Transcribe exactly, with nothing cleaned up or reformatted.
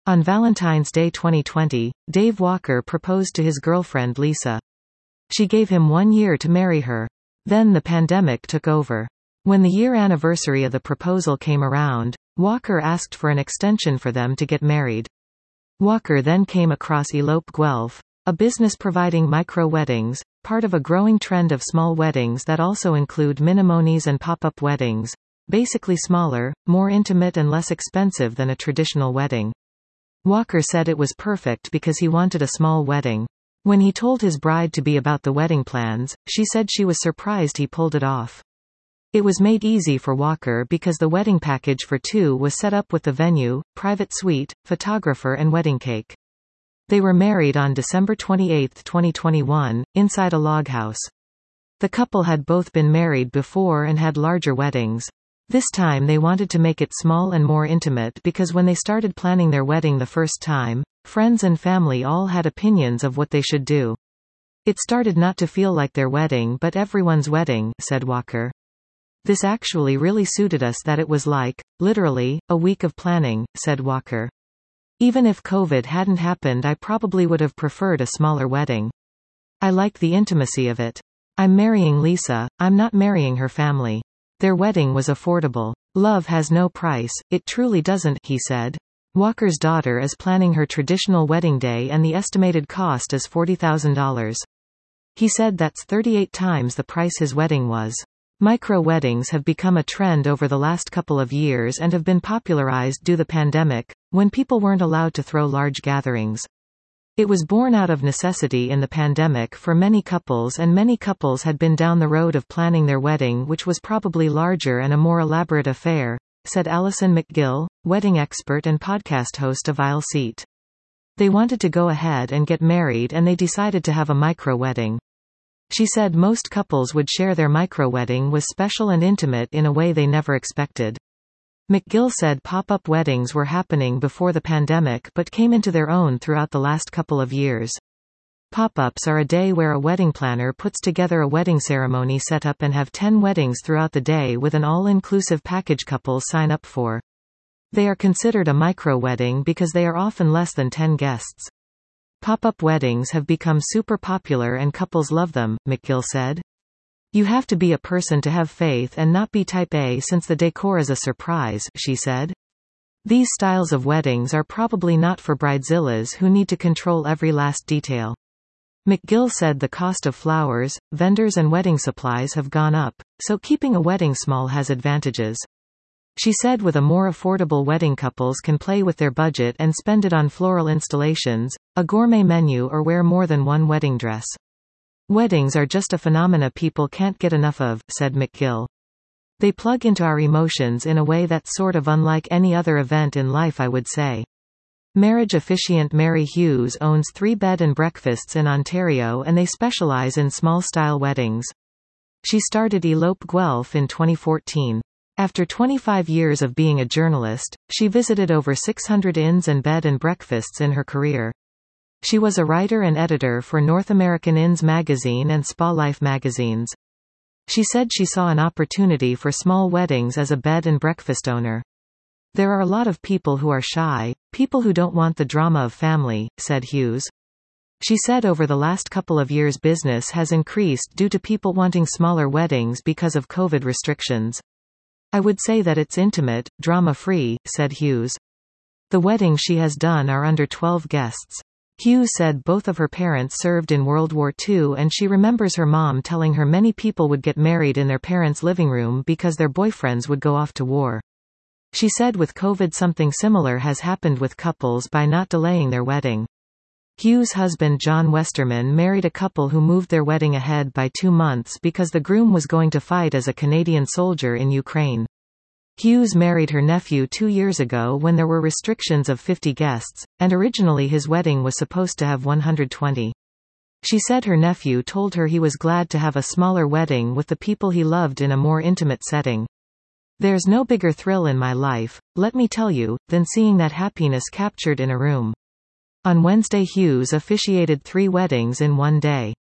On Valentine's Day twenty twenty, Dave Walker proposed to his girlfriend Lisa. She gave him one year to marry her. Then the pandemic took over. When the year anniversary of the proposal came around, Walker asked for an extension for them to get married. Walker then came across Elope Guelph, a business providing micro-weddings, part of a growing trend of small weddings that also include minimonies and pop-up weddings, basically smaller, more intimate and less expensive than a traditional wedding. Walker said it was perfect because he wanted a small wedding. When he told his bride to be about the wedding plans, she said she was surprised he pulled it off. It was made easy for Walker because the wedding package for two was set up with the venue, private suite, photographer and wedding cake. They were married on December twenty-eighth twenty twenty-one, inside a log house. The couple had both been married before and had larger weddings. This time they wanted to make it small and more intimate because when they started planning their wedding the first time, friends and family all had opinions of what they should do. It started not to feel like their wedding but everyone's wedding, said Walker. This actually really suited us that it was like, literally, a week of planning, said Walker. Even if COVID hadn't happened I probably would have preferred a smaller wedding. I like the intimacy of it. I'm marrying Lisa, I'm not marrying her family. Their wedding was affordable. Love has no price, it truly doesn't, he said. Walker's daughter is planning her traditional wedding day and the estimated cost is forty thousand dollars. He said that's thirty-eight times the price his wedding was. Micro-weddings have become a trend over the last couple of years and have been popularized due to the pandemic, when people weren't allowed to throw large gatherings. It was born out of necessity in the pandemic for many couples, and many couples had been down the road of planning their wedding, which was probably larger and a more elaborate affair, said Allison McGill, wedding expert and podcast host of Aisle Seat. They wanted to go ahead and get married and they decided to have a micro-wedding. She said most couples would share their micro-wedding was special and intimate in a way they never expected. McGill said pop-up weddings were happening before the pandemic but came into their own throughout the last couple of years. Pop-ups are a day where a wedding planner puts together a wedding ceremony setup and have ten weddings throughout the day with an all-inclusive package couples sign up for. They are considered a micro-wedding because they are often less than ten guests. Pop-up weddings have become super popular and couples love them, McGill said. You have to be a person to have faith and not be type A since the decor is a surprise, she said. These styles of weddings are probably not for bridezillas who need to control every last detail. McGill said the cost of flowers, vendors and wedding supplies have gone up, so keeping a wedding small has advantages. She said with a more affordable wedding couples can play with their budget and spend it on floral installations, a gourmet menu or wear more than one wedding dress. Weddings are just a phenomena people can't get enough of, said McGill. They plug into our emotions in a way that's sort of unlike any other event in life, I would say. Marriage officiant Mary Hughes owns three bed and breakfasts in Ontario and they specialize in small-style weddings. She started Elope Guelph in twenty fourteen. After twenty-five years of being a journalist, she visited over six hundred inns and bed and breakfasts in her career. She was a writer and editor for North American Inns magazine and Spa Life magazines. She said she saw an opportunity for small weddings as a bed and breakfast owner. There are a lot of people who are shy, people who don't want the drama of family, said Hughes. She said over the last couple of years business has increased due to people wanting smaller weddings because of COVID restrictions. I would say that it's intimate, drama-free, said Hughes. The weddings she has done are under twelve guests. Hughes said both of her parents served in World War Two and she remembers her mom telling her many people would get married in their parents' living room because their boyfriends would go off to war. She said with COVID something similar has happened with couples by not delaying their wedding. Hughes' husband John Westerman married a couple who moved their wedding ahead by two months because the groom was going to fight as a Canadian soldier in Ukraine. Hughes married her nephew two years ago when there were restrictions of fifty guests, and originally his wedding was supposed to have one hundred twenty. She said her nephew told her he was glad to have a smaller wedding with the people he loved in a more intimate setting. There's no bigger thrill in my life, let me tell you, than seeing that happiness captured in a room. On Wednesday Hughes officiated three weddings in one day.